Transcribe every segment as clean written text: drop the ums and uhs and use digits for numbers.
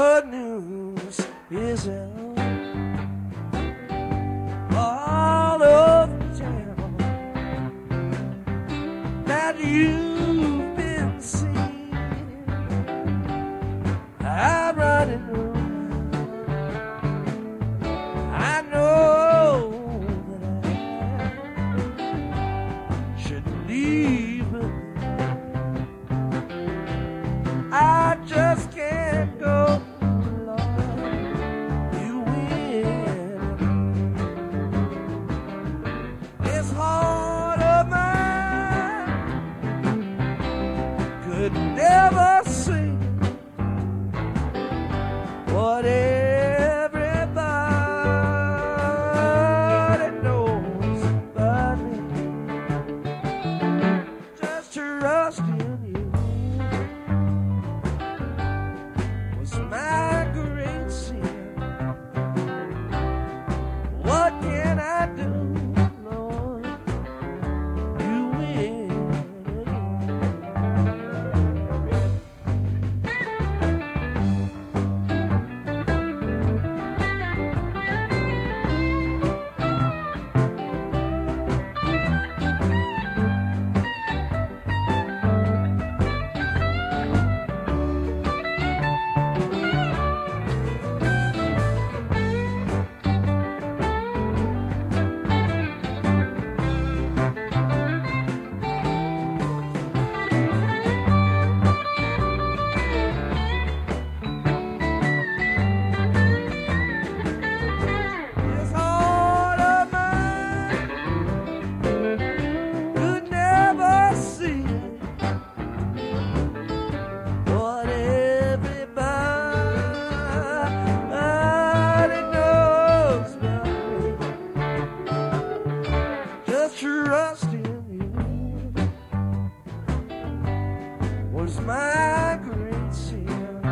good news is out all over town that you've been seen out running around. I know that I shouldn't leave, but I just can't go. Could never see what everybody knows about me. Just trust in you was my great sin. What can I do? Trust in you was my great sin.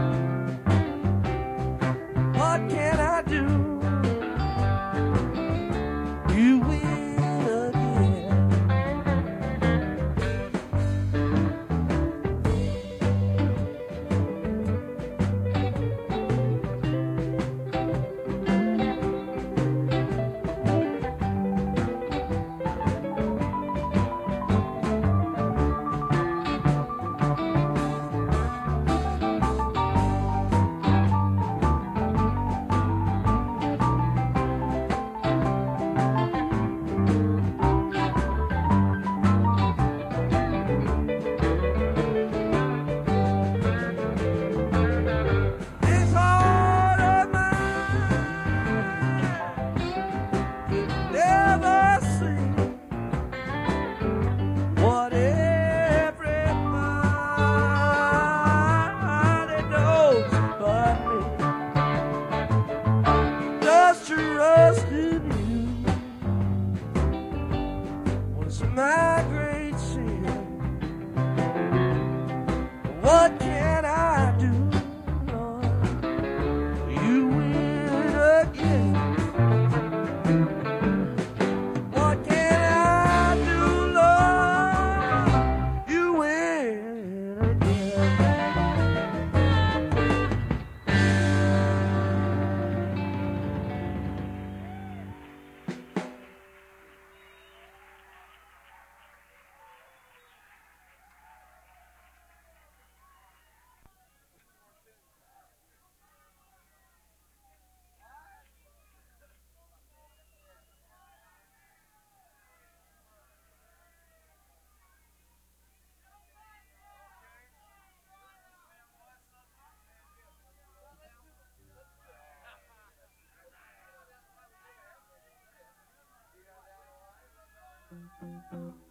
What can I do? You win again. Trust in you was my great sin. What can I do, Lord? You win again. What can I do, Lord? You win again. Thank you.